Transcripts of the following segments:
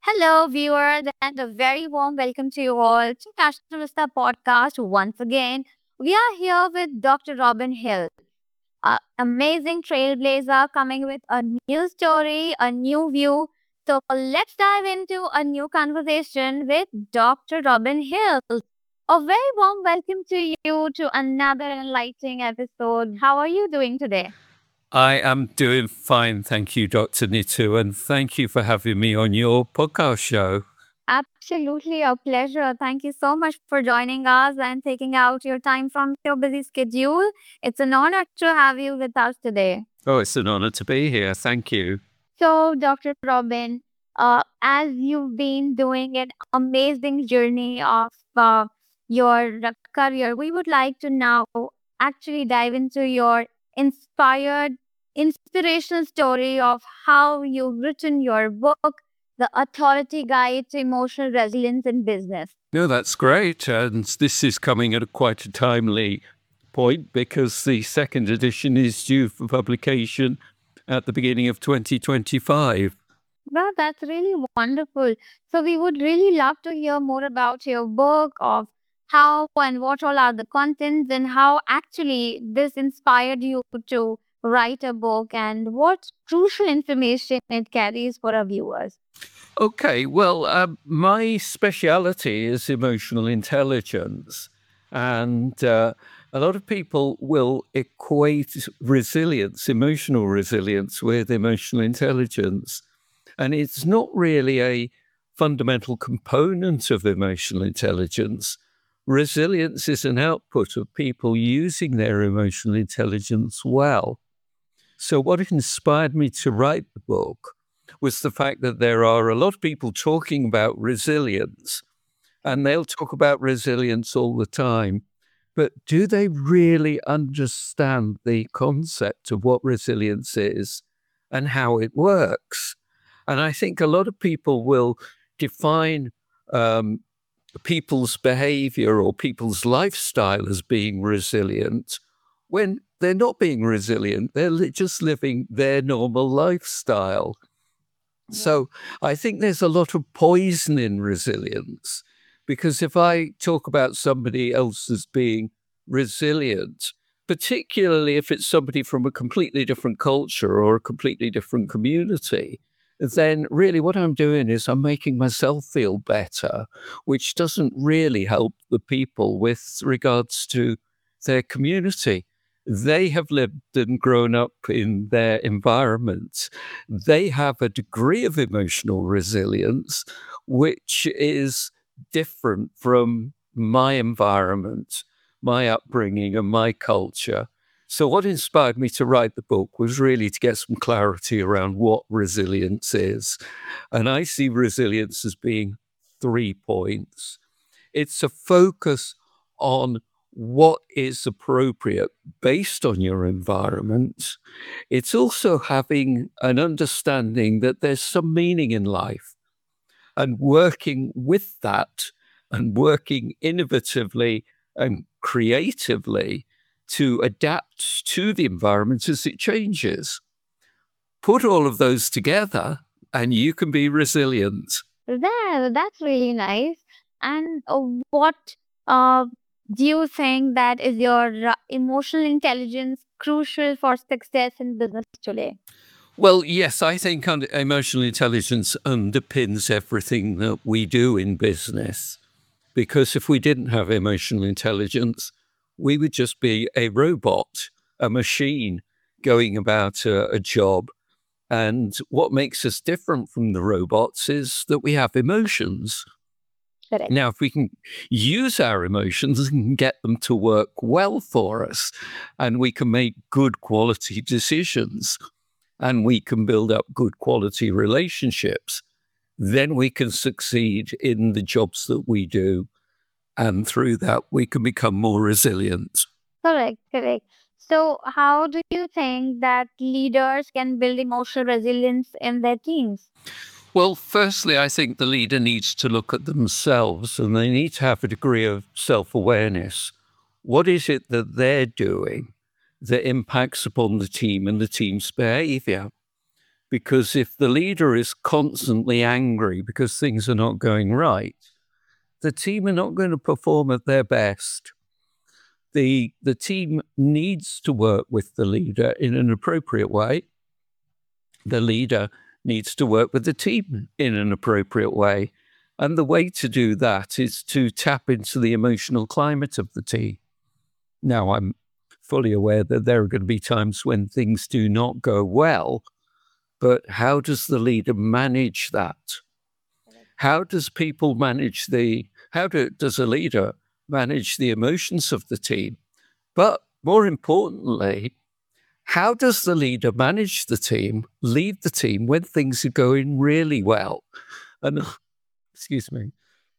Hello, viewers, and a very warm welcome to you all to National Vista podcast once again. We are here with Dr. Robin Hill, an amazing trailblazer coming with a new story, a new view. So let's dive into a new conversation with Dr. Robin Hill. A very warm welcome to you to another enlightening episode. How are you doing today? I am doing fine. Thank you, Dr. Nitu, and thank you for having me on your podcast show. Absolutely a pleasure. Thank you so much for joining us and taking out your time from your busy schedule. It's an honor to have you with us today. Oh, it's an honor to be here. Thank you. So, Dr. Robin, as you've been doing an amazing journey of your career, we would like to now actually dive into your inspirational story of how you've written your book, The Authority Guide to Emotional Resilience in Business. No, that's great. And this is coming at quite a timely point because the second edition is due for publication at the beginning of 2025. Well, that's really wonderful. So we would really love to hear more about your book of how and what all are the contents and how actually this inspired you to write a book and what crucial information it carries for our viewers. Okay, well, my speciality is emotional intelligence. And a lot of people will equate resilience, emotional resilience, with emotional intelligence. And it's not really a fundamental component of emotional intelligence. Resilience is an output of people using their emotional intelligence well. So, what inspired me to write the book was the fact that there are a lot of people talking about resilience, and they'll talk about resilience all the time. But do they really understand the concept of what resilience is and how it works? And I think a lot of people will define people's behavior or people's lifestyle as being resilient when they're not being resilient. They're just living their normal lifestyle. So I think there's a lot of poison in resilience, because if I talk about somebody else as being resilient, particularly if it's somebody from a completely different culture or a completely different community, then really what I'm doing is I'm making myself feel better, which doesn't really help the people with regards to their community. They have lived and grown up in their environment. They have a degree of emotional resilience, which is different from my environment, my upbringing, and my culture. So, what inspired me to write the book was really to get some clarity around what resilience is. And I see resilience as being 3 points. It's a focus on what is appropriate based on your environment. It's also having an understanding that there's some meaning in life and working with that and working innovatively and creatively to adapt to the environment as it changes. Put all of those together and you can be resilient. That's really nice. And what uh, do you think that is your emotional intelligence crucial for success in business today? Well, yes, I think emotional intelligence underpins everything that we do in business. Because if we didn't have emotional intelligence, we would just be a robot, a machine going about a job. And what makes us different from the robots is that we have emotions. Correct. Now, if we can use our emotions and get them to work well for us, and we can make good quality decisions, and we can build up good quality relationships, then we can succeed in the jobs that we do. And through that, we can become more resilient. Correct, correct. So, how do you think that leaders can build emotional resilience in their teams? Well, firstly, I think the leader needs to look at themselves and they need to have a degree of self awareness. What is it that they're doing that impacts upon the team and the team's behavior? because if the leader is constantly angry because things are not going right, the team are not going to perform at their best. The team needs to work with the leader in an appropriate way. The leader needs to work with the team in an appropriate way. And the way to do that is to tap into the emotional climate of the team. Now, I'm fully aware that there are going to be times when things do not go well, but how does the leader manage that? How does does a leader manage the emotions of the team? But more importantly, how does the leader manage the team, lead the team when things are going really well? And excuse me.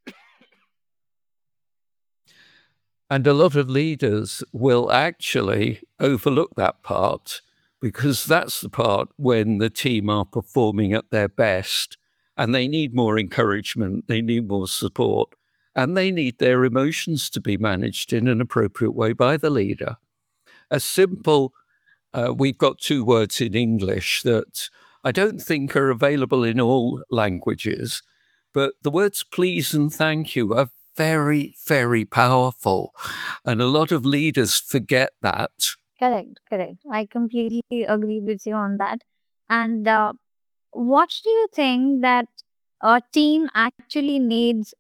And a lot of leaders will actually overlook that part, because that's the part when the team are performing at their best and they need more encouragement, they need more support, and they need their emotions to be managed in an appropriate way by the leader. A simple, we've got two words in English that I don't think are available in all languages, but the words please and thank you are very, very powerful. And a lot of leaders forget that. Correct, correct. I completely agree with you on that. And what do you think that a team actually needs,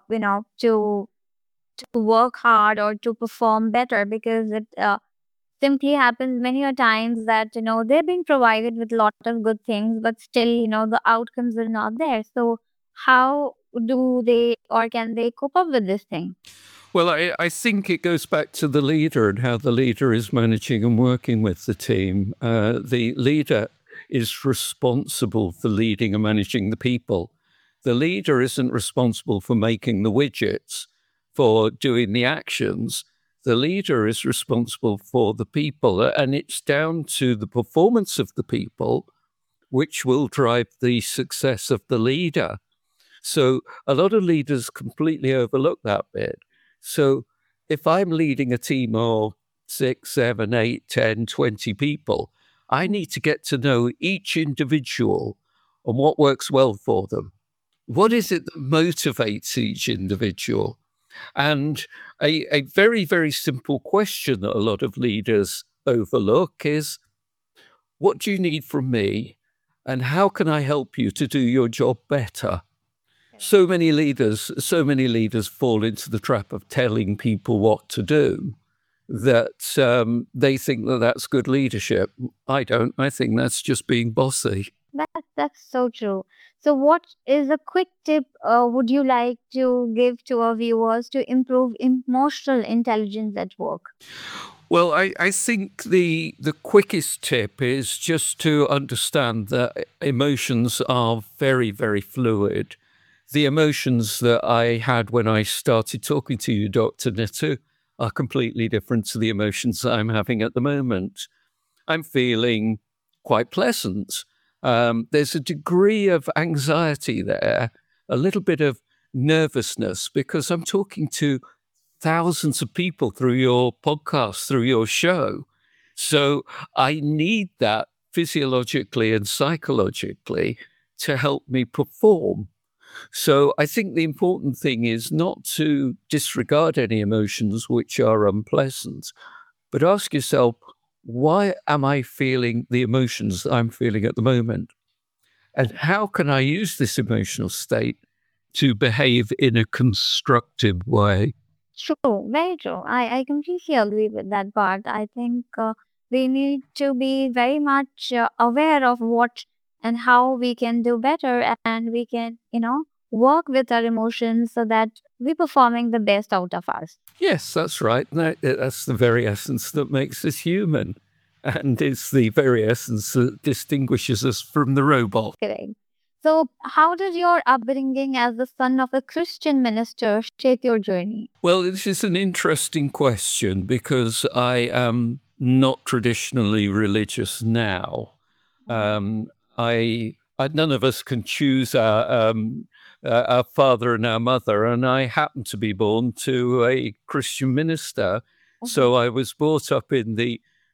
to work hard or to perform better? Because it simply happens many a times that they're being provided with a lot of good things, but still the outcomes are not there. So how do they or can they cope up with this thing? Well, I think it goes back to the leader and how the leader is managing and working with the team. The leader is responsible for leading and managing the people. The leader isn't responsible for making the widgets, for doing the actions. The leader is responsible for the people, and it's down to the performance of the people which will drive the success of the leader. So a lot of leaders completely overlook that bit. So if I'm leading a team of 6, 7, 8, 10, 20 people, I need to get to know each individual and what works well for them. What is it that motivates each individual? And a very, very simple question that a lot of leaders overlook is, what do you need from me? And how can I help you to do your job better? So many leaders fall into the trap of telling people what to do, that they think that that's good leadership. I don't. I think that's just being bossy. That's so true. So, what is a quick tip would you like to give to our viewers to improve emotional intelligence at work? Well, I think the quickest tip is just to understand that emotions are very, very fluid. The emotions that I had when I started talking to you, Dr. Nitu, are completely different to the emotions that I'm having at the moment. I'm feeling quite pleasant. There's a degree of anxiety there, a little bit of nervousness, because I'm talking to thousands of people through your podcast, through your show. So I need that physiologically and psychologically to help me perform. So I think the important thing is not to disregard any emotions which are unpleasant, but ask yourself, why am I feeling the emotions that I'm feeling at the moment? And how can I use this emotional state to behave in a constructive way? True, very true. I completely agree with that part. I think we need to be very much aware of what and how we can do better, and we can, work with our emotions so that we're performing the best out of us. Yes, that's right. That's the very essence that makes us human. And it's the very essence that distinguishes us from the robot. Correct. So, how did your upbringing as the son of a Christian minister shape your journey? Well, this is an interesting question because I am not traditionally religious now. None of us can choose our father and our mother, and I happen to be born to a Christian minister. So I was brought up in the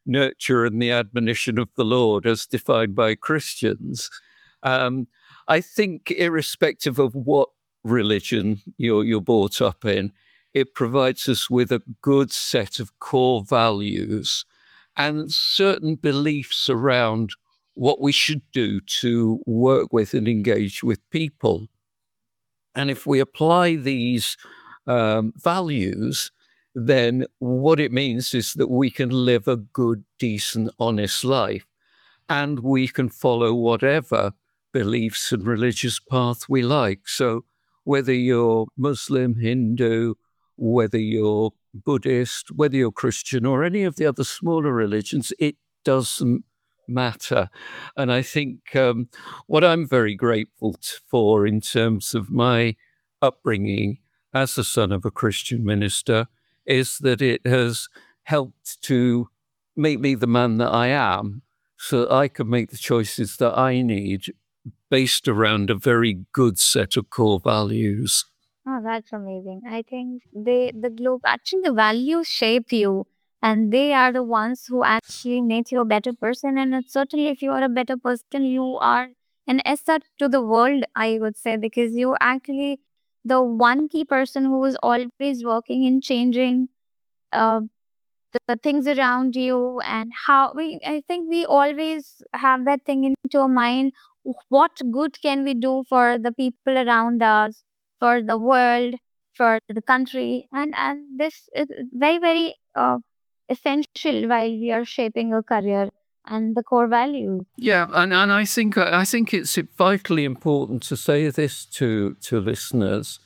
nurture and the admonition of the Lord as defined by Christians. I think irrespective of what religion you're brought up in, it provides us with a good set of core values and certain beliefs around what we should do to work with and engage with people. And if we apply these values, then what it means is that we can live a good, decent, honest life, and we can follow whatever beliefs and religious path we like. So whether you're Muslim, Hindu, whether you're Buddhist, whether you're Christian, or any of the other smaller religions, it doesn't matter. And I think what I'm very grateful for in terms of my upbringing as the son of a Christian minister is that it has helped to make me the man that I am, so that I can make the choices that I need based around a very good set of core values. Oh, that's amazing. I think actually the values shape you, and they are the ones who actually make you a better person. And certainly, if you are a better person, you are an asset to the world, I would say, because you actually the one key person who is always working in changing uh, the things around you, and I think we always have that thing into our mind. What good can we do for the people around us, for the world, for the country? And this is very, very essential while we are shaping a career and the core values. Yeah, and I think it's vitally important to say this to listeners.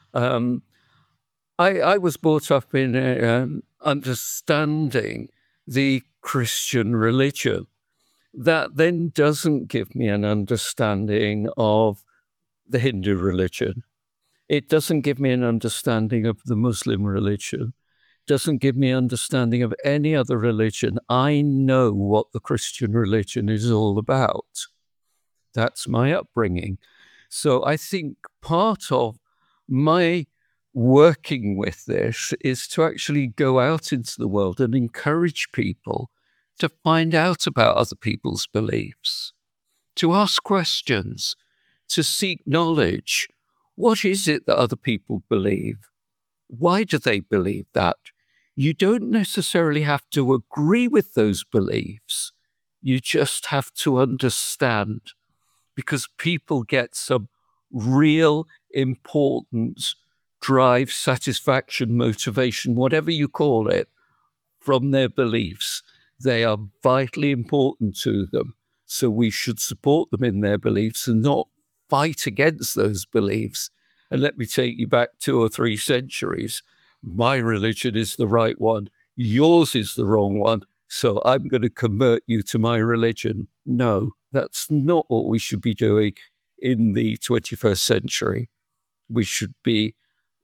I was brought up in understanding the Christian religion. That then doesn't give me an understanding of the Hindu religion. It doesn't give me an understanding of the Muslim religion. It doesn't give me understanding of any other religion. I know what the Christian religion is all about. That's my upbringing. So I think part of my working with this is to actually go out into the world and encourage people to find out about other people's beliefs, to ask questions, to seek knowledge. What is it that other people believe? Why do they believe that? You don't necessarily have to agree with those beliefs. You just have to understand, because people get some real important drive, satisfaction, motivation, whatever you call it, from their beliefs. They are vitally important to them. So we should support them in their beliefs and not fight against those beliefs. And let me take you back 2 or 3 centuries. My religion is the right one. Yours is the wrong one. So I'm going to convert you to my religion. No, that's not what we should be doing in the 21st century. We should be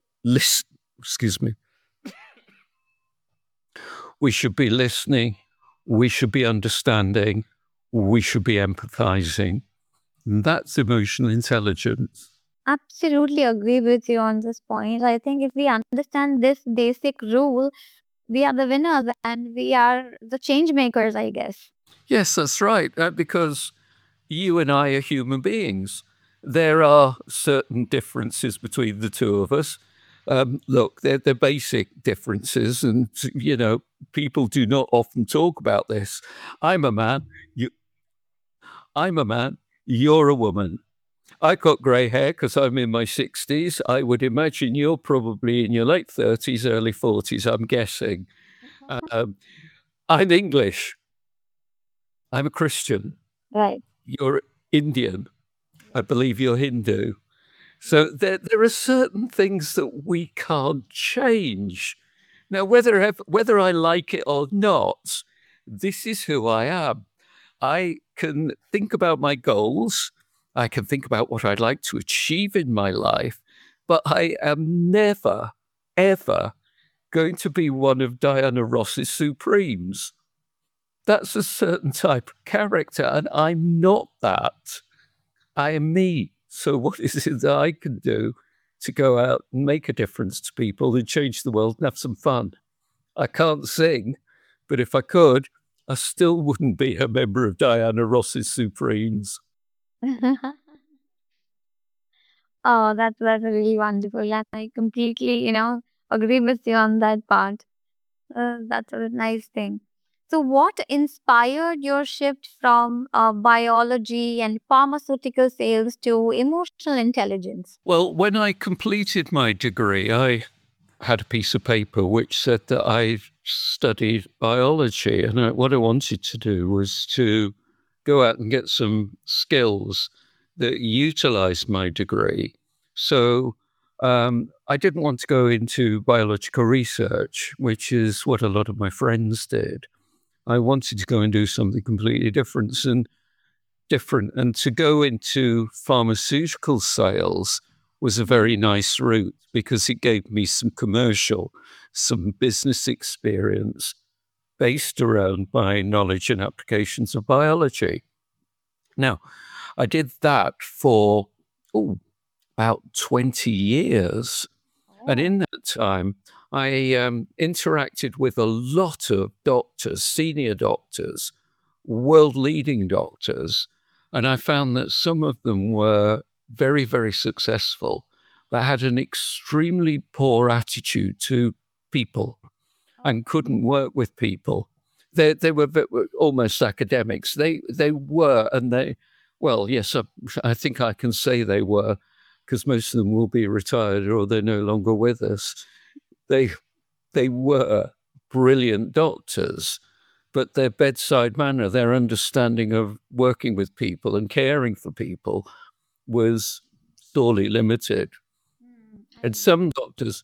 we should be listening, we should be understanding, we should be empathizing. That's emotional intelligence. Absolutely agree with you on this point. I think if we understand this basic rule, we are the winners and we are the change makers, I guess. Yes, that's right. Because you and I are human beings. There are certain differences between the two of us. Look, they're basic differences, and people do not often talk about this. I'm a man. You're a woman. I got grey hair because I'm in my 60s. I would imagine you're probably in your late 30s, early 40s, I'm guessing. I'm English. I'm a Christian. Right. You're Indian. I believe you're Hindu. So there are certain things that we can't change. Now, whether I like it or not, this is who I am. I can think about my goals. I can think about what I'd like to achieve in my life, but I am never, ever going to be one of Diana Ross's Supremes. That's a certain type of character, and I'm not that. I am me. So what is it that I can do to go out and make a difference to people and change the world and have some fun? I can't sing, but if I could, I still wouldn't be a member of Diana Ross's Supremes. Oh, that's really wonderful. And I completely, agree with you on that part. That's a nice thing. So, what inspired your shift from biology and pharmaceutical sales to emotional intelligence? Well, when I completed my degree, I had a piece of paper which said that I studied biology, and what I wanted to do was to go out and get some skills that utilized my degree. So I didn't want to go into biological research, which is what a lot of my friends did. I wanted to go and do something completely different, and to go into pharmaceutical sales was a very nice route because it gave me some business experience based around my knowledge and applications of biology. Now, I did that for about 20 years. And in that time, I interacted with a lot of doctors, senior doctors, world-leading doctors, and I found that some of them were very, very successful, but had an extremely poor attitude to people and couldn't work with people. They were almost academics. They were, and well, yes, I think I can say they were, because most of them will be retired or they're no longer with us. They were brilliant doctors, but their bedside manner, their understanding of working with people and caring for people was sorely limited. And some doctors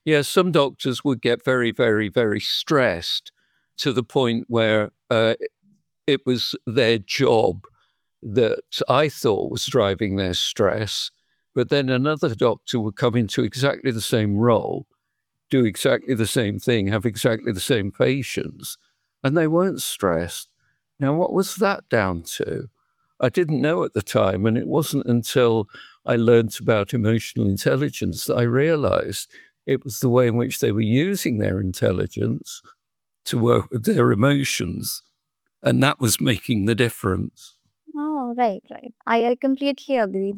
would get very, very, very stressed to the point where it was their job that I thought was driving their stress. But then another doctor would come into exactly the same role, do exactly the same thing, have exactly the same patients, and they weren't stressed. Now, what was that down to? I didn't know at the time, and it wasn't until I learned about emotional intelligence that I realized it was the way in which they were using their intelligence to work with their emotions, and that was making the difference. Oh, right, right. I completely agree.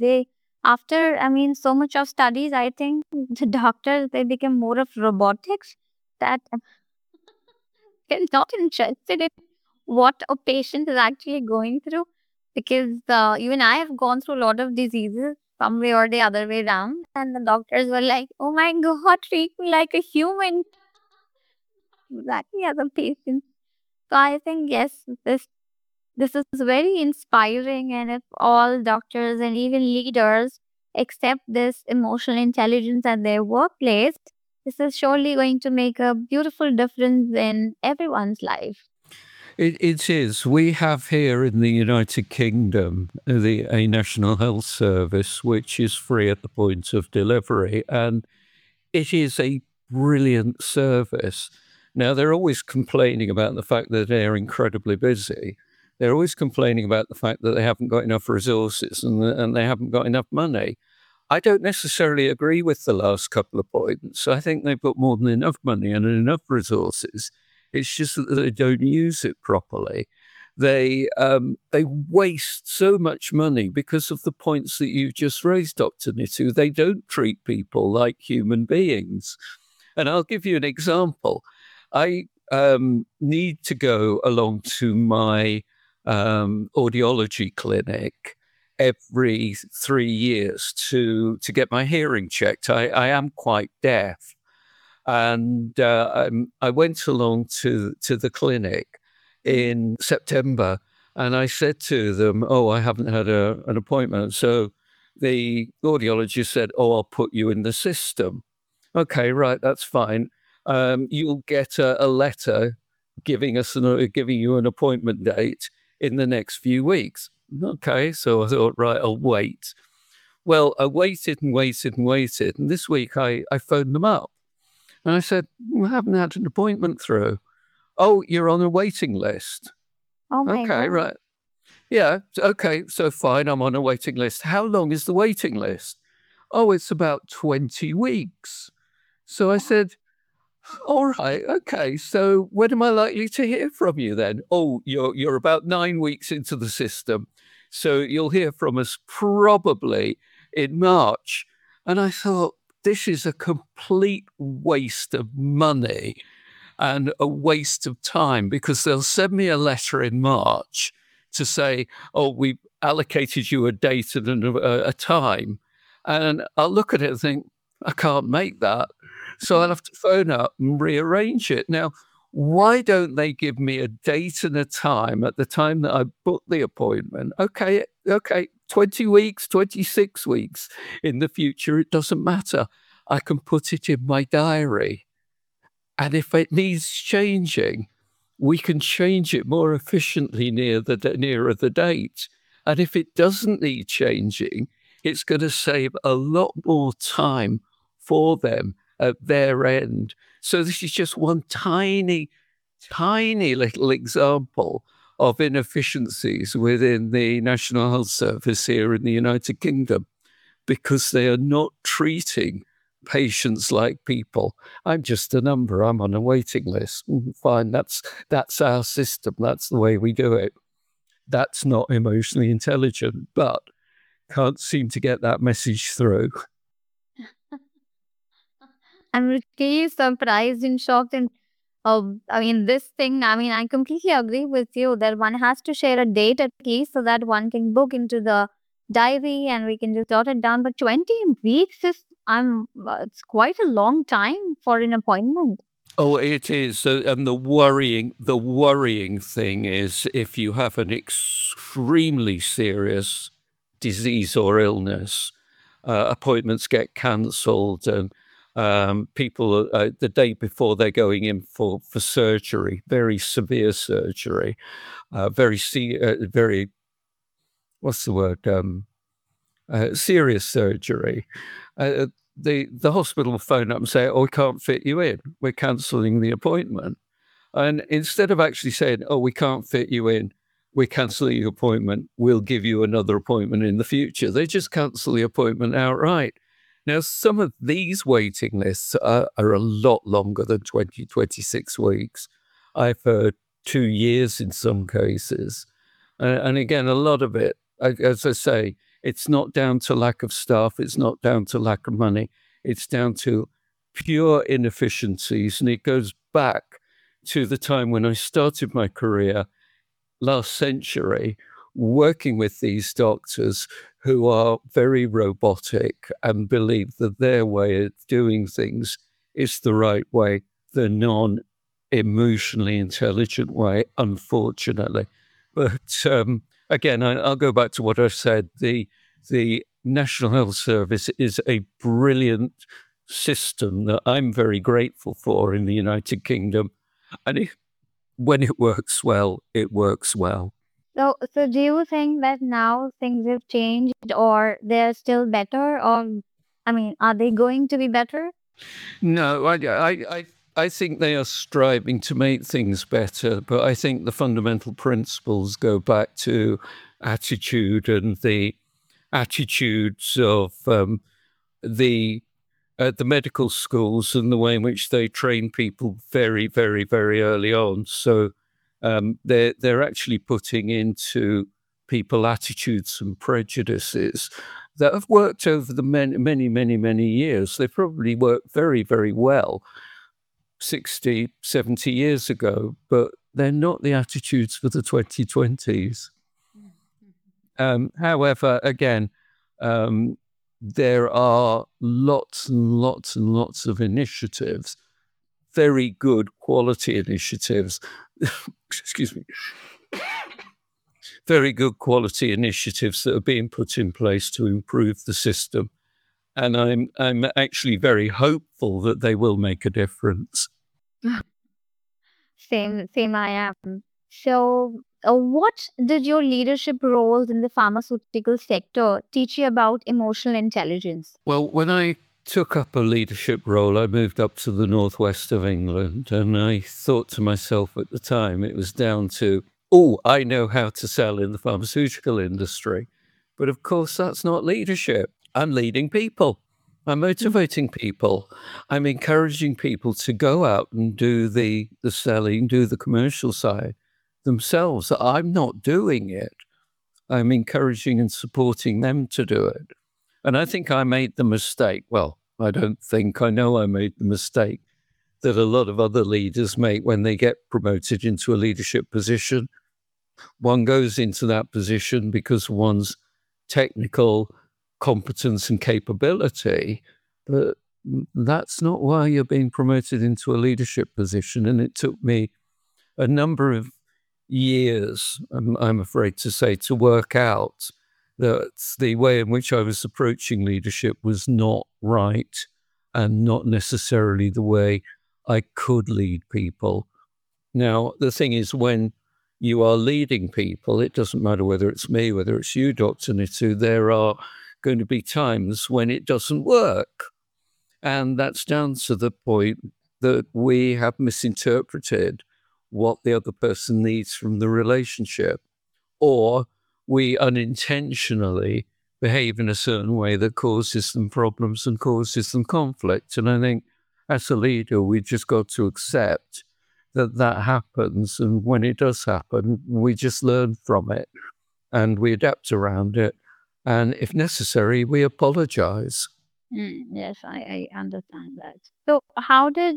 So much of studies, I think the doctors, they become more of robotics that they're not interested in what a patient is actually going through. Because even I have gone through a lot of diseases some way or the other way around. And the doctors were like, oh my God, treat me like a human. Exactly as a patient. So I think, yes, this is very inspiring, and if all doctors and even leaders accept this emotional intelligence at their workplace, this is surely going to make a beautiful difference in everyone's life. It is. We have here in the United Kingdom a National Health Service, which is free at the point of delivery, and it is a brilliant service. Now, they're always complaining about the fact that they're incredibly busy. They're always complaining about the fact that they haven't got enough resources and they haven't got enough money. I don't necessarily agree with the last couple of points. I think they've got more than enough money and enough resources. It's just that they don't use it properly. They waste so much money because of the points that you've just raised, Dr. Nitu. They don't treat people like human beings. And I'll give you an example. I need to go along to my audiology clinic every 3 years to get my hearing checked. I am quite deaf. And I went along to the clinic in September, and I said to them, "Oh, I haven't had an appointment." So the audiologist said, "Oh, I'll put you in the system." Okay, right, that's fine. You'll get a letter giving you an appointment date in the next few weeks. Okay, so I thought, right, I'll wait. Well, I waited and waited and waited, and this week I phoned them up. And I said, we haven't had an appointment through. Oh, you're on a waiting list. Oh my Okay, God. right. Yeah, okay, so fine, I'm on a waiting list. How long is the waiting list? Oh, it's about 20 weeks. So I said, All right, okay. So when am I likely to hear from you then? Oh, you're about 9 weeks into the system, so you'll hear from us probably in March. And I thought, this is a complete waste of money and a waste of time, because they'll send me a letter in March to say, oh, we've allocated you a date and a time. And I'll look at it and think, I can't make that. So I'll have to phone up and rearrange it. Now, why don't they give me a date and a time at the time that I book the appointment? Okay, 20 weeks, 26 weeks in the future, it doesn't matter. I can put it in my diary. And if it needs changing, we can change it more efficiently nearer the date. And if it doesn't need changing, it's going to save a lot more time for them at their end. So this is just one tiny, tiny little example of inefficiencies within the National Health Service here in the United Kingdom, because they are not treating patients like people. I'm just a number. I'm on a waiting list. Fine, that's our system. That's the way we do it. That's not emotionally intelligent, but can't seem to get that message through. I'm really surprised and shocked. And I mean, this thing, I mean, I completely agree with you that one has to share a date at least so that one can book into the diary and we can just jot it down. But 20 weeks is, it's quite a long time for an appointment. Oh, it is. And the worrying thing is, if you have an extremely serious disease or illness, appointments get cancelled, and people the day before they're going in for surgery, very severe surgery, very what's the word? Serious surgery. The hospital will phone up and say, "Oh, we can't fit you in. We're cancelling the appointment." And instead of actually saying, "Oh, we can't fit you in, we're cancelling your appointment. We'll give you another appointment in the future," they just cancel the appointment outright. Now, some of these waiting lists are a lot longer than 20, 26 weeks. I've heard 2 years in some cases. And again, a lot of it, as I say, it's not down to lack of staff. It's not down to lack of money. It's down to pure inefficiencies. And it goes back to the time when I started my career last century, working with these doctors who are very robotic and believe that their way of doing things is the right way, the non-emotionally intelligent way, unfortunately. But again, I'll go back to what I said. The National Health Service is a brilliant system that I'm very grateful for in the United Kingdom. And when it works well, it works well. So do you think that now things have changed or they're still better? Or, I mean, are they going to be better? No, I think they are striving to make things better, but I think the fundamental principles go back to attitude and the attitudes of the medical schools and the way in which they train people very, very, very early on. So they're actually putting into people attitudes and prejudices that have worked over the many years. They probably worked very, very well 60, 70 years ago, but they're not the attitudes for the 2020s. However, again, there are lots and lots and lots of initiatives, very good quality initiatives. Excuse me. Very good quality initiatives that are being put in place to improve the system. And I'm actually very hopeful that they will make a difference. Same I am. So, what did your leadership roles in the pharmaceutical sector teach you about emotional intelligence? Well, when I took up a leadership role, I moved up to the northwest of England, and I thought to myself at the time it was down to, oh, I know how to sell in the pharmaceutical industry. But of course, that's not leadership. I'm leading people. I'm motivating people. I'm encouraging people to go out and do the selling, do the commercial side themselves. I'm not doing it. I'm encouraging and supporting them to do it. And I think I made the mistake. Well, I don't think, I know I made the mistake that a lot of other leaders make when they get promoted into a leadership position. One goes into that position because one's technical competence and capability, but that's not why you're being promoted into a leadership position. And it took me a number of years, I'm afraid to say, to work out that the way in which I was approaching leadership was not right and not necessarily the way I could lead people. Now, the thing is, when you are leading people, it doesn't matter whether it's me, whether it's you, Dr. Nitu, there are going to be times when it doesn't work. And that's down to the point that we have misinterpreted what the other person needs from the relationship, or we unintentionally behave in a certain way that causes them problems and causes them conflict. And I think as a leader, we just got to accept that that happens. And when it does happen, we just learn from it and we adapt around it. And if necessary, we apologize. Yes, I understand that. So, how did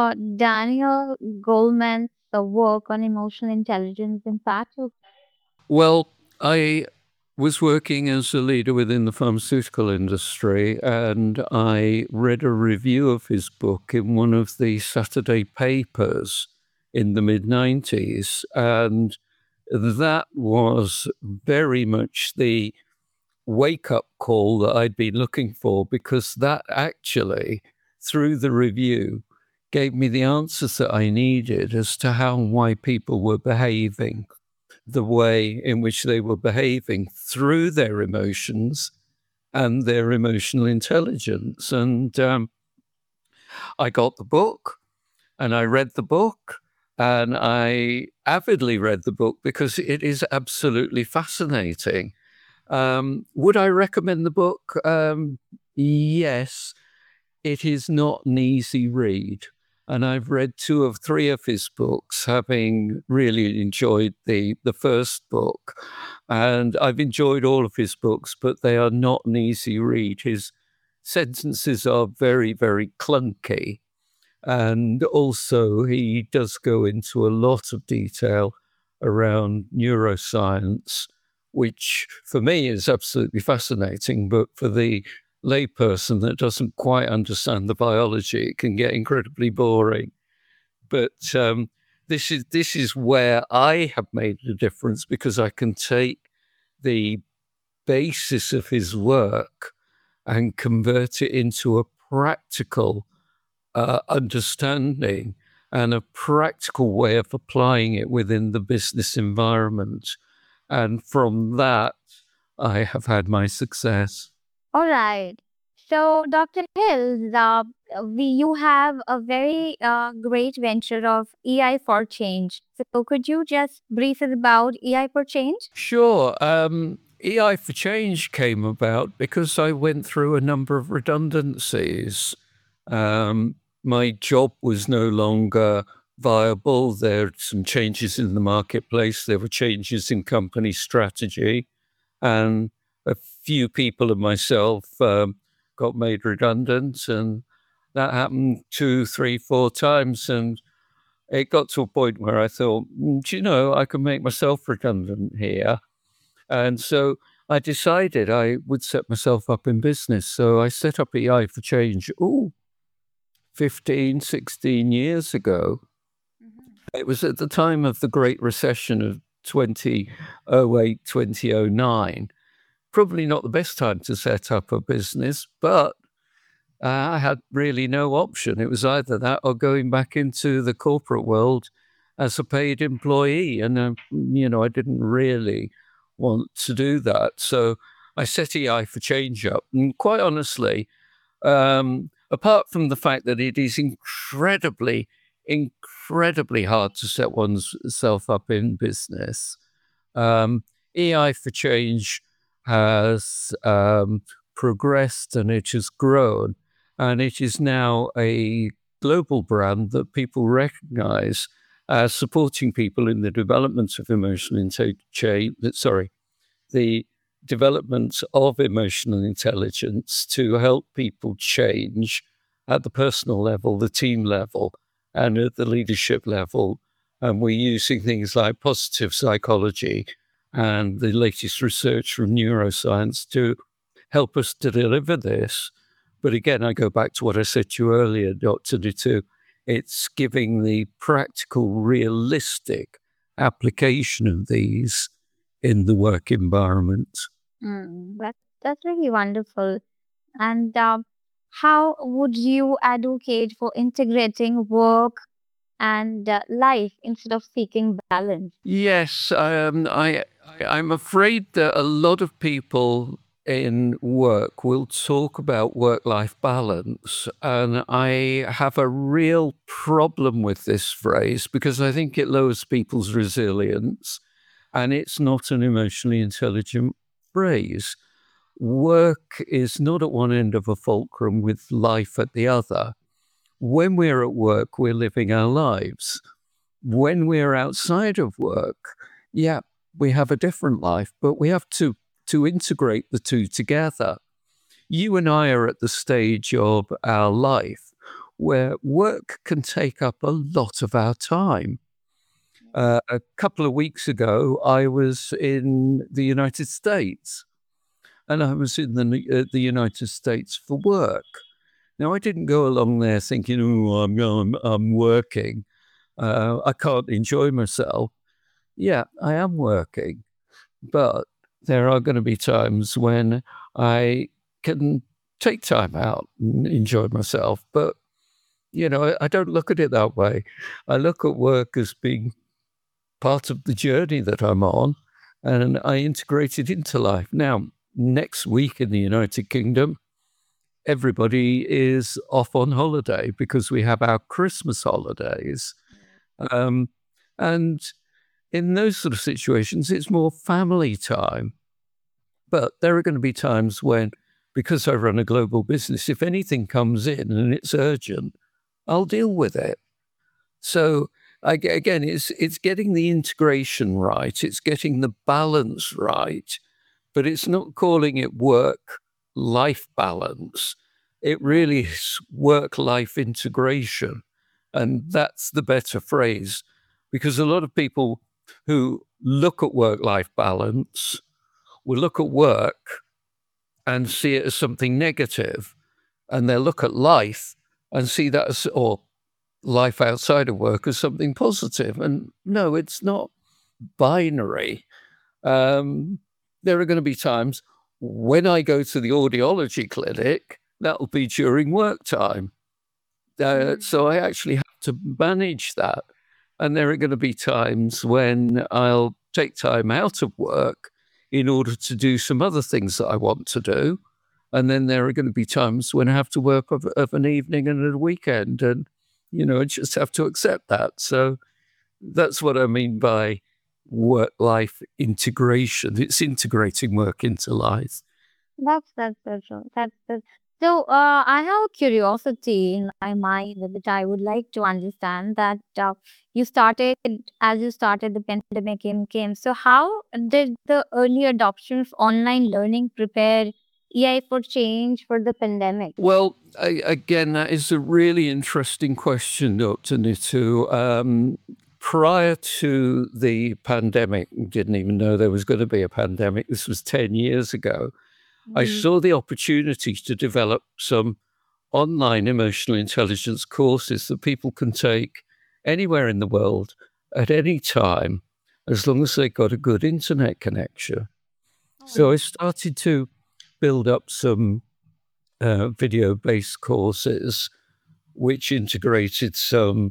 Daniel Goleman's work on emotional intelligence impact you? Well, I was working as a leader within the pharmaceutical industry, and I read a review of his book in one of the Saturday papers in the mid 90s. And that was very much the wake up call that I'd been looking for, because that actually, through the review, gave me the answers that I needed as to how and why people were behaving the way in which they were behaving through their emotions and their emotional intelligence. And I got the book and I read the book, and I avidly read the book because it is absolutely fascinating. Would I recommend the book? Yes. It is not an easy read. And I've read 2 or 3 of his books, having really enjoyed the first book. And I've enjoyed all of his books, but they are not an easy read. His sentences are very, very clunky. And also, he does go into a lot of detail around neuroscience, which for me is absolutely fascinating. But for the layperson that doesn't quite understand the biology, it can get incredibly boring. But this is where I have made a difference, because I can take the basis of his work and convert it into a practical understanding and a practical way of applying it within the business environment. And from that, I have had my success. All right. So, Dr. Hills, you have a very great venture of EI for Change. So, could you just brief us about EI for Change? Sure. EI for Change came about because I went through a number of redundancies. My job was no longer viable. There were some changes in the marketplace. There were changes in company strategy. And a few people and myself got made redundant. And that happened 2, 3, 4 times. And it got to a point where I thought, do you know, I can make myself redundant here. And so I decided I would set myself up in business. So I set up EI for Change, 15, 16 years ago. It was at the time of the Great Recession of 2008, 2009. Probably not the best time to set up a business, but I had really no option. It was either that or going back into the corporate world as a paid employee. And, I didn't really want to do that. So I set EI for Change up. And quite honestly, apart from the fact that it is incredibly hard to set oneself up in business, EI for Change has progressed and it has grown. And it is now a global brand that people recognize as supporting people in the development of the development of emotional intelligence to help people change at the personal level, the team level, and at the leadership level. And we're using things like positive psychology and the latest research from neuroscience to help us to deliver this. But again, I go back to what I said to you earlier, Dr. Nitu. It's giving the practical, realistic application of these in the work environment. That's really wonderful. And how would you advocate for integrating work and life instead of seeking balance? Yes, I'm afraid that a lot of people in work will talk about work-life balance, and I have a real problem with this phrase because I think it lowers people's resilience, and it's not an emotionally intelligent phrase. Work is not at one end of a fulcrum with life at the other. When we're at work, we're living our lives. When we're outside of work, yeah, we have a different life, but we have to integrate the two together. You and I are at the stage of our life where work can take up a lot of our time. A couple of weeks ago, I was in the United States, and I was in the United States for work. Now, I didn't go along there thinking, "Oh, I'm working. I can't enjoy myself." Yeah, I am working, but there are going to be times when I can take time out and enjoy myself. But, I don't look at it that way. I look at work as being part of the journey that I'm on, and I integrate it into life. Now, next week in the United Kingdom, everybody is off on holiday because we have our Christmas holidays. And in those sort of situations, it's more family time. But there are going to be times when, because I run a global business, if anything comes in and it's urgent, I'll deal with it. So again, it's getting the integration right. It's getting the balance right, but it's not calling it work-life balance. It really is work-life integration. And that's the better phrase, because a lot of people who look at work-life balance will look at work and see it as something negative, and they'll look at life and see that as, or life outside of work, as something positive. And no, it's not binary. There are going to be times when I go to the audiology clinic, that'll be during work time. So I actually have to manage that. And there are going to be times when I'll take time out of work in order to do some other things that I want to do. And then there are going to be times when I have to work of an evening and a weekend. And, I just have to accept that. So that's what I mean by work-life integration. It's integrating work into life. That's true. So I have a curiosity in my mind that I would like to understand that as you started, the pandemic came. So how did the early adoption of online learning prepare AI for change for the pandemic? Well, again, that is a really interesting question, Dr. Nitu. Prior to the pandemic, didn't even know there was going to be a pandemic. This was 10 years ago. I saw the opportunity to develop some online emotional intelligence courses that people can take anywhere in the world at any time, as long as they got a good internet connection. So I started to build up some video-based courses, which integrated some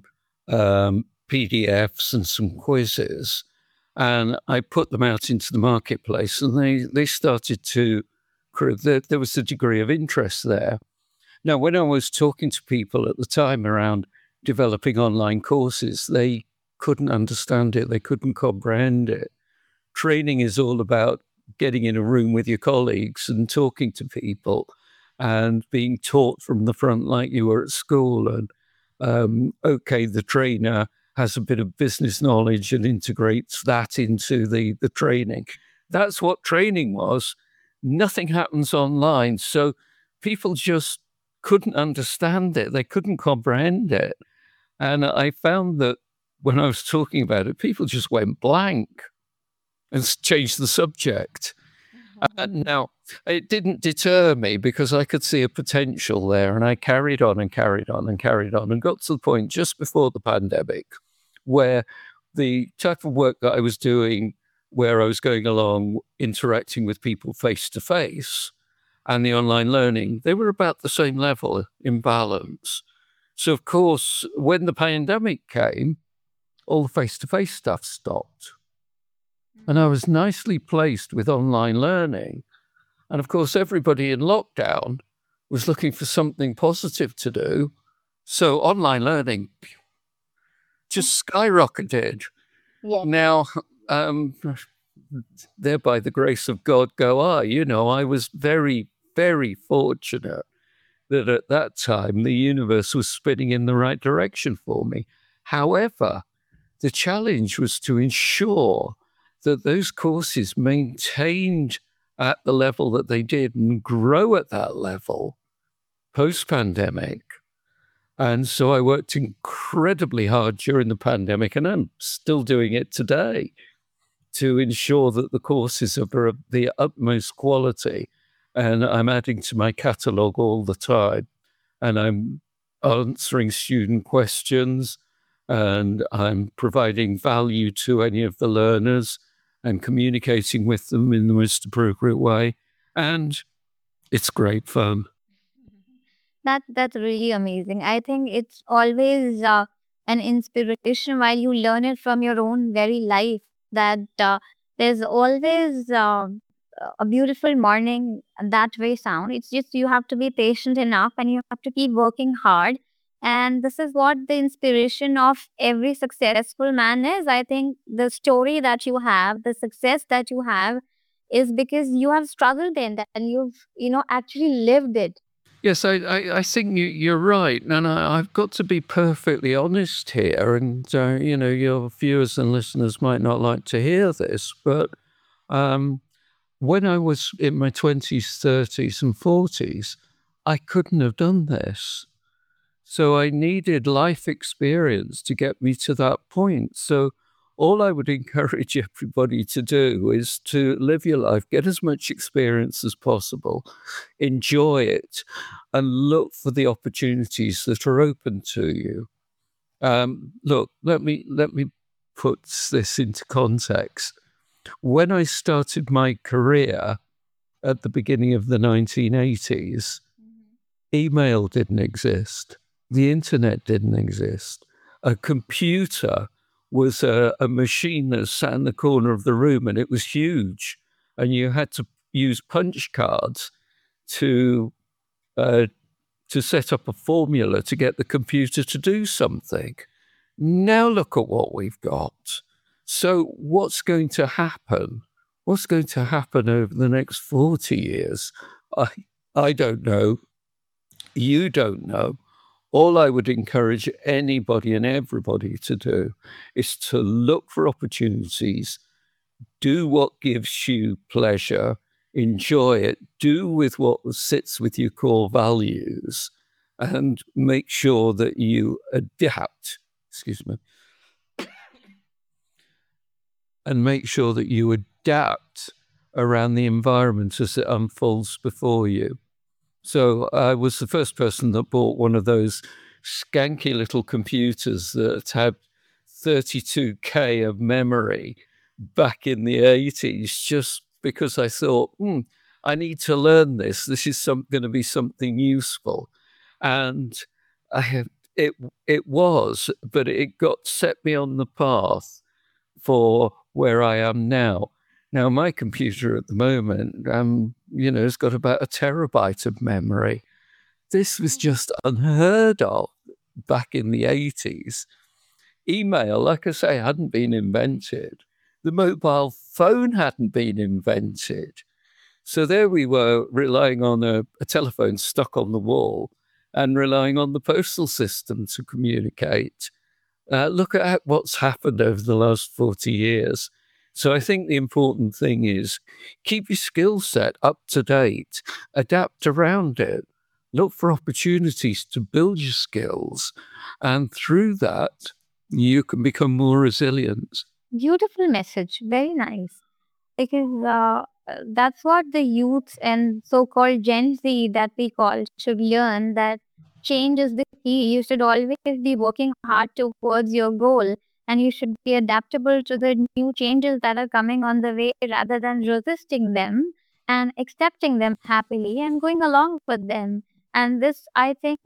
PDFs and some quizzes. And I put them out into the marketplace, and they started to, there was a degree of interest there. Now, when I was talking to people at the time around developing online courses, they couldn't understand it. They couldn't comprehend it. Training is all about getting in a room with your colleagues and talking to people and being taught from the front like you were at school. And okay, the trainer has a bit of business knowledge and integrates that into the training. That's what training was. Nothing happens online. So people just couldn't understand it. They couldn't comprehend it. And I found that when I was talking about it, people just went blank and changed the subject. Now, it didn't deter me because I could see a potential there, and I carried on and carried on and carried on and got to the point just before the pandemic where the type of work that I was doing, where I was going along interacting with people face to face, and the online learning, they were about the same level in balance. So, of course, when the pandemic came, all the face to face stuff stopped. And I was nicely placed with online learning. And of course, everybody in lockdown was looking for something positive to do. So online learning just skyrocketed. Yeah. Now, there by the grace of God go I. I was very, very fortunate that at that time the universe was spinning in the right direction for me. However, the challenge was to ensure that those courses maintained at the level that they did and grow at that level post-pandemic. And so I worked incredibly hard during the pandemic, and I'm still doing it today, to ensure that the courses are of the utmost quality. And I'm adding to my catalogue all the time. And I'm answering student questions, and I'm providing value to any of the learners and communicating with them in the most appropriate way. And it's great fun. That's really amazing. I think it's always an inspiration while you learn it from your own very life, that there's always a beautiful morning that way sound. It's just you have to be patient enough and you have to keep working hard. And this is what the inspiration of every successful man is. I think the story that you have, the success that you have, is because you have struggled in that and you've actually lived it. Yes, I think you're right. And I've got to be perfectly honest here. And, your viewers and listeners might not like to hear this, but when I was in my 20s, 30s, and 40s, I couldn't have done this. So I needed life experience to get me to that point. So all I would encourage everybody to do is to live your life, get as much experience as possible, enjoy it, and look for the opportunities that are open to you. Look, let me put this into context. When I started my career at the beginning of the 1980s, email didn't exist. The internet didn't exist. A computer was a machine that sat in the corner of the room, and it was huge. And you had to use punch cards to set up a formula to get the computer to do something. Now look at what we've got. So what's going to happen? What's going to happen over the next 40 years? I don't know. You don't know. All I would encourage anybody and everybody to do is to look for opportunities, do what gives you pleasure, enjoy it, do with what sits with your core values, and make sure that you adapt. And make sure that you adapt around the environment as it unfolds before you. So I was the first person that bought one of those skanky little computers that had 32K of memory back in the 80s, just because I thought, I need to learn this. This is going to be something useful. And it was, but it got set me on the path for where I am now. Now, my computer at the moment, has got about 1 terabyte of memory. This was just unheard of back in the 80s. Email, like I say, hadn't been invented. the mobile phone hadn't been invented. So there we were, relying on a telephone stuck on the wall and relying on the postal system to communicate. Look at what's happened over the last 40 years. So I think the important thing is keep your skill set up to date, adapt around it, look for opportunities to build your skills. And through that, you can become more resilient. Beautiful message. Very nice. Because that's what the youth and so-called Gen Z that we call should learn, that change is the key. You should always be working hard towards your goal, and you should be adaptable to the new changes that are coming on the way rather than resisting them, and accepting them happily and going along with them. And this, I think,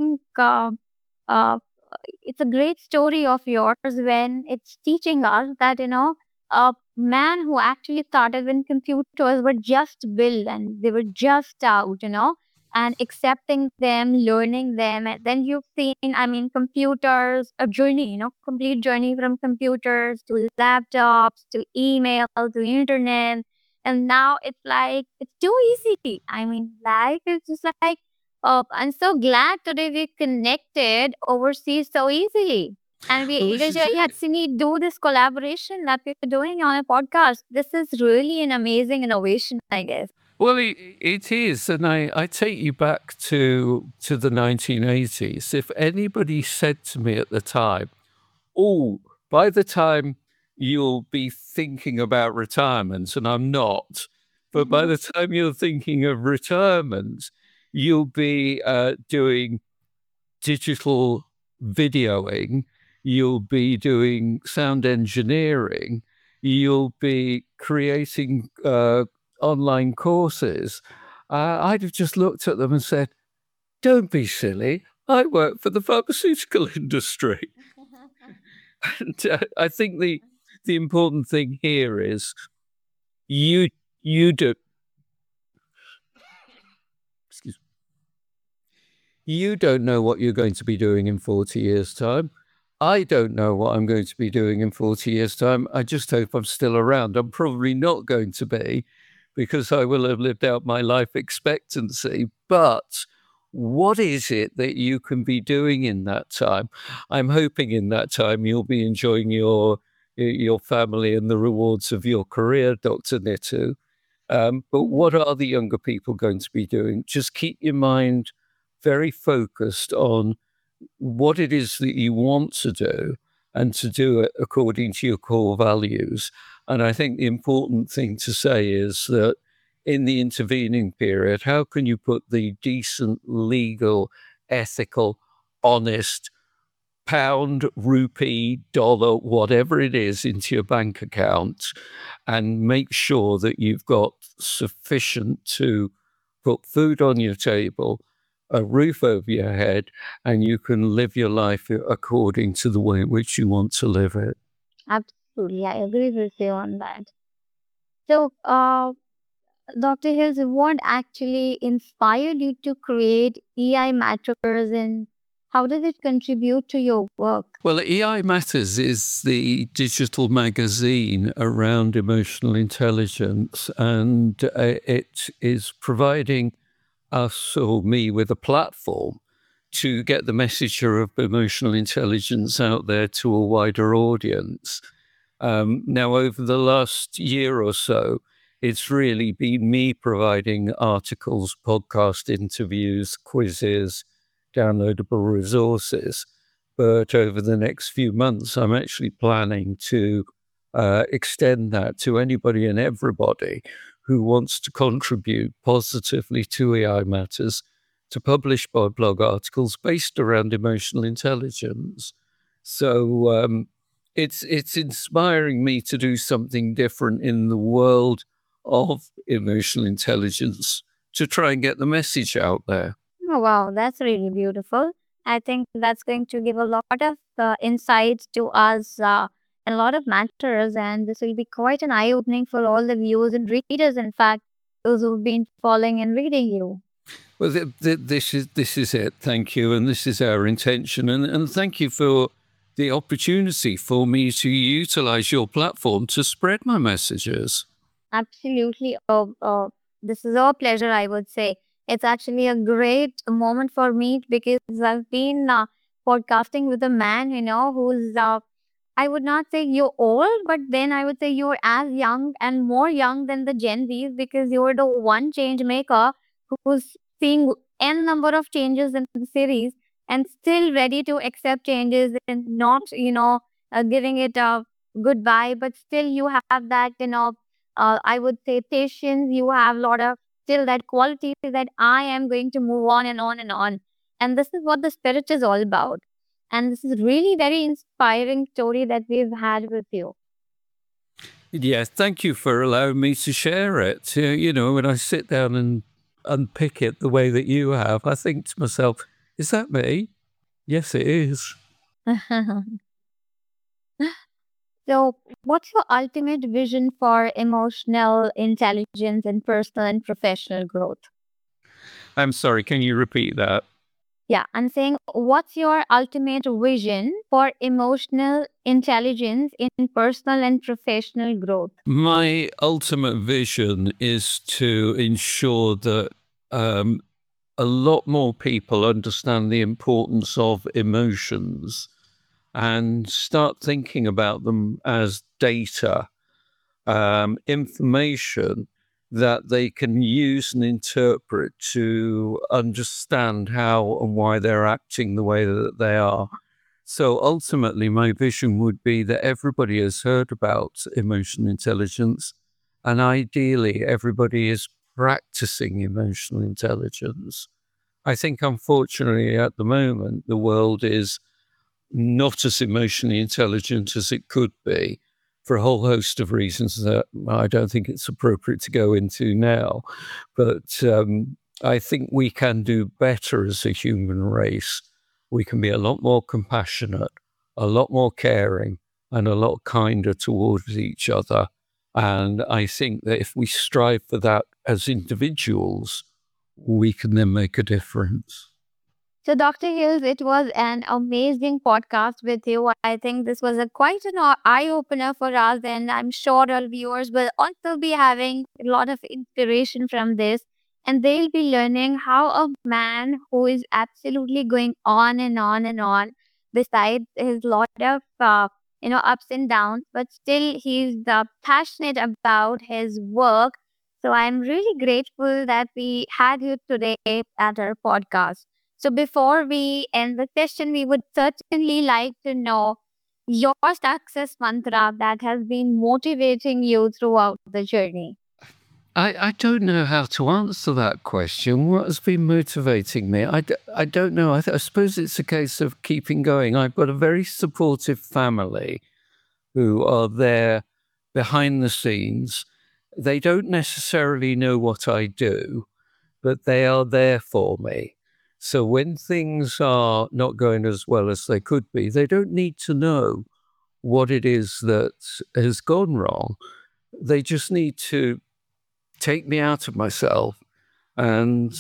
uh, it's a great story of yours when it's teaching us that, a man who actually started when computers were just built and they were just out, and accepting them, learning them. And then you've seen, I mean, computers, a journey, complete journey from computers to laptops to email to internet. And now it's like, it's too easy. I mean, life is just like, oh, I'm so glad today we connected overseas so easily. And we Well, this is really had it. seen you do this collaboration that we're doing on a podcast. This is really an amazing innovation, I guess. Well, it is. And I take you back to the 1980s. If anybody said to me at the time, oh, by the time you'll be thinking about retirement, and I'm not, but by the time you're thinking of retirement, you'll be doing digital videoing, you'll be doing sound engineering, you'll be creating online courses. I'd have just looked at them and said, don't be silly. I work for the pharmaceutical industry. And I think the important thing here is you do. Excuse me. You don't know what you're going to be doing in 40 years' time. I don't know what I'm going to be doing in 40 years' time. I just hope I'm still around. I'm probably not going to be, because I will have lived out my life expectancy. But what is it that you can be doing in that time? I'm hoping in that time you'll be enjoying your family and the rewards of your career, Dr. Nitu. But what are the younger people going to be doing? Just keep your mind very focused on what it is that you want to do, and to do it according to your core values. And I think the important thing to say is that in the intervening period, how can you put the decent, legal, ethical, honest pound, rupee, dollar, whatever it is, into your bank account, and make sure that you've got sufficient to put food on your table, a roof over your head, and you can live your life according to the way in which you want to live it. Absolutely. I agree with you on that. So, Dr. Hills, what actually inspired you to create EI Matters, and how does it contribute to your work? Well, EI Matters is the digital magazine around emotional intelligence, and it is providing us, or me, with a platform to get the message of emotional intelligence out there to a wider audience. Now, over the last year or so, it's really been me providing articles, podcast interviews, quizzes, downloadable resources. But over the next few months, I'm actually planning to extend that to anybody and everybody who wants to contribute positively to EI Matters, to publish blog articles based around emotional intelligence. So it's inspiring me to do something different in the world of emotional intelligence, to try and get the message out there. Oh, wow, that's really beautiful. I think that's going to give a lot of insights to us and a lot of matters, and this will be quite an eye opening for all the viewers and readers, in fact, those who've been following and reading you. Well, this is it. Thank you, and this is our intention, and thank you for the opportunity for me to utilize your platform to spread my messages. Absolutely. This is a pleasure, I would say. It's actually a great moment for me because I've been podcasting with a man, who's, I would not say you're old, but then I would say you're as young and more young than the Gen Zs because you're the one change maker who's seeing n number of changes in the series and still ready to accept changes and not, giving it a goodbye, but still you have that, I would say patience. You have a lot of still that quality that I am going to move on and on and on. And this is what the spirit is all about. And this is really very inspiring story that we've had with you. Yeah, thank you for allowing me to share it. When I sit down and unpick it the way that you have, I think to myself, is that me? Yes, it is. So, what's your ultimate vision for emotional intelligence and personal and professional growth? I'm sorry, can you repeat that? Yeah, I'm saying, what's your ultimate vision for emotional intelligence in personal and professional growth? My ultimate vision is to ensure that a lot more people understand the importance of emotions and start thinking about them as data, information that they can use and interpret to understand how and why they're acting the way that they are. So ultimately, my vision would be that everybody has heard about emotional intelligence, and ideally, everybody is practicing emotional intelligence. I think, unfortunately, at the moment, the world is not as emotionally intelligent as it could be for a whole host of reasons that I don't think it's appropriate to go into now. But I think we can do better as a human race. We can be a lot more compassionate, a lot more caring, and a lot kinder towards each other. And I think that if we strive for that as individuals, we can then make a difference. So, Dr. Hills, it was an amazing podcast with you. I think this was a quite an eye opener for us, and I'm sure our viewers will also be having a lot of inspiration from this. And they'll be learning how a man who is absolutely going on and on and on, besides his lot of ups and downs, but still he's passionate about his work. So I'm really grateful that we had you today at our podcast. So before we end the session, we would certainly like to know your success mantra that has been motivating you throughout the journey. I don't know how to answer that question. What has been motivating me? I don't know. I suppose it's a case of keeping going. I've got a very supportive family who are there behind the scenes. They don't necessarily know what I do, but they are there for me. So when things are not going as well as they could be, they don't need to know what it is that has gone wrong. They just need to take me out of myself and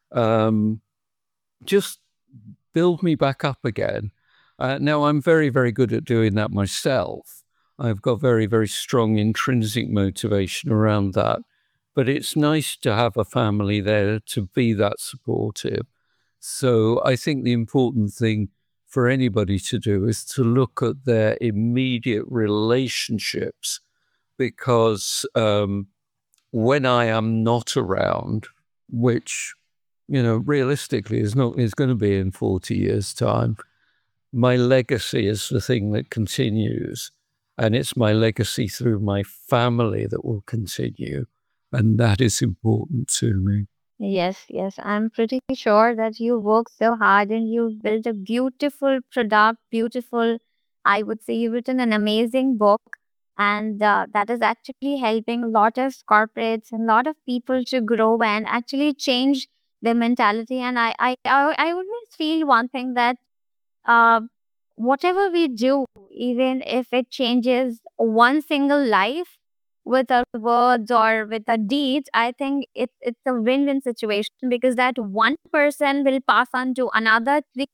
just build me back up again. Now, I'm very, very good at doing that myself. I've got very, very strong intrinsic motivation around that. But it's nice to have a family there to be that supportive. So I think the important thing for anybody to do is to look at their immediate relationships, because when I am not around, which, realistically is going to be in 40 years' time, my legacy is the thing that continues. And it's my legacy through my family that will continue. And that is important to me. Yes, yes. I'm pretty sure that you work so hard and you've built a beautiful product, beautiful, I would say you've written an amazing book. And that is actually helping a lot of corporates and a lot of people to grow and actually change their mentality. And I always feel one thing that uh, whatever we do, even if it changes one single life with our words or with our deeds, I think it's a win-win situation because that one person will pass on to another three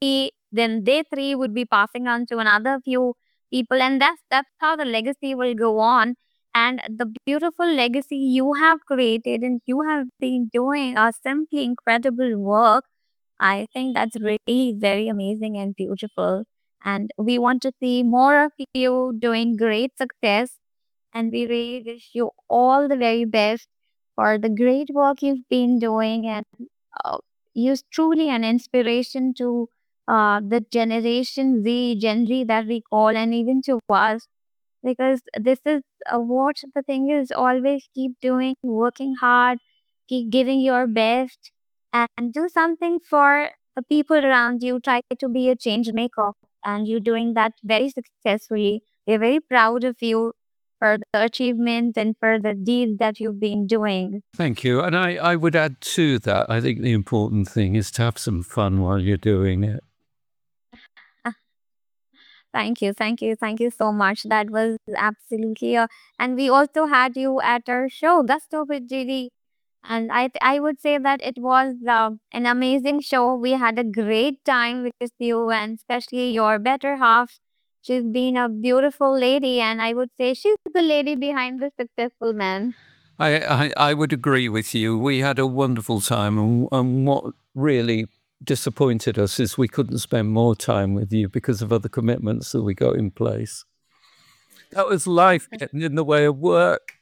then they three would be passing on to another few people, and that's how the legacy will go on. And the beautiful legacy you have created and you have been doing a simply incredible work. I think that's really very amazing and beautiful. And we want to see more of you doing great success. And we really wish you all the very best for the great work you've been doing. And uh, you're truly an inspiration to the Generation Z, Gen Z that we call, and even to us, because this is what the thing is, always keep doing, working hard, keep giving your best, and do something for the people around you. Try to be a change maker, and you're doing that very successfully. We're very proud of you for the achievements and for the deeds that you've been doing. Thank you. And I would add to that, I think the important thing is to have some fun while you're doing it. Thank you, thank you, thank you so much. That was absolutely and we also had you at our show, Gusto with GD. And I would say that it was an amazing show. We had a great time with you, and especially your better half. She's been a beautiful lady, and I would say she's the lady behind the successful man. I would agree with you. We had a wonderful time, and what really disappointed us is we couldn't spend more time with you because of other commitments that we got in place. That was life getting in the way of work.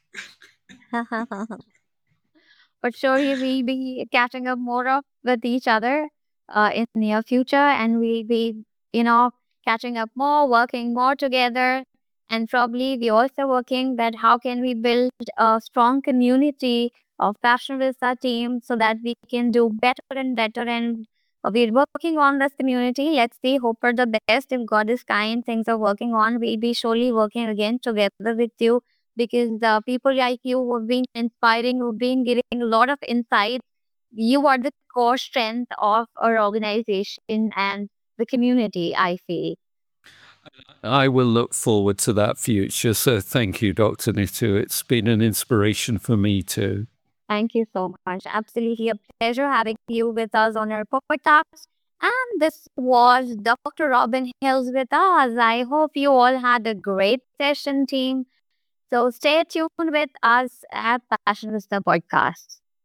But surely we'll be catching up more of with each other in near future, and we'll be, catching up more, working more together, and probably we also working that how can we build a strong community of fashionista team so that we can do better and better. And we're working on this community. Let's see, hope for the best. If God is kind, things are working on. We'll be surely working again together with you, because the people like you who have been inspiring, who've been giving a lot of insights. You are the core strength of our organization and the community, I feel. I will look forward to that future. So thank you, Dr. Nitu. It's been an inspiration for me too. Thank you so much. Absolutely a pleasure having you with us on our podcast. And this was Dr. Robin Hills with us. I hope you all had a great session, team. So stay tuned with us at Passion Vista Podcast.